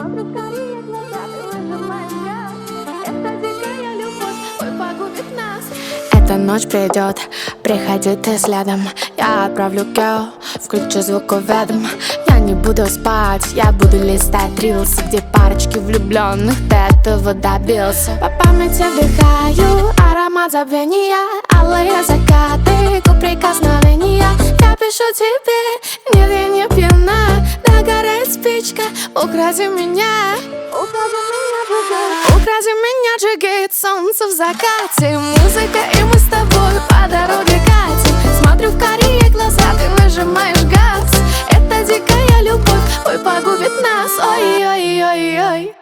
Смотрю в карие глаза, ты выжимаешь газ. Это дикая любовь, ой, погубит нас. Эта ночь придет, приходи ты следом. Я отправлю Кео, включу звуковедом. Я не буду спать, я буду листать рилсы, где парочки влюбленных, ты этого добился. По памяти вдыхаю аромат забвения, алые закаты, губ прикосновения. Я пишу тебе, нет, я не пьяна. Догорает спичка, укради меня. Укради меня, сжигает солнце в закате. Музыка, и мы с тобой по дороге катим. Смотрю в карие глаза, ты выжимаешь газ. Это дикая любовь, ой, погубит нас. Ой-ой-ой-ой.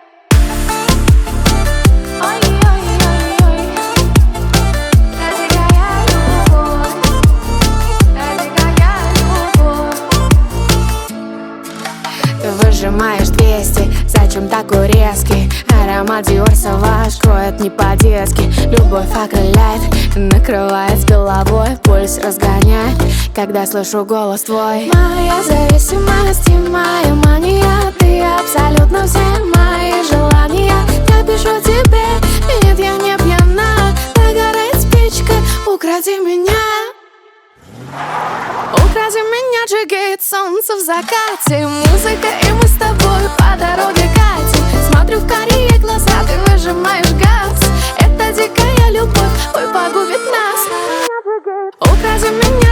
Ты выжимаешь 200, зачем такой резкий? Аромат Dior Sauvage кроет не по-детски. Любовь окрыляет, накрывает с головой. Пульс разгоняет, когда слышу голос твой. Моя зависимость и моя мания, ты абсолютно все мои желания. Я пишу тебе, нет, я не пьяна. Догорает спичка, укради меня. Укради меня, сжигает солнце в закате. Музыка, и мы с тобой по дороге катим. Смотрю в карие глаза, ты выжимаешь газ. Это дикая любовь, ой, погубит нас. Укради меня.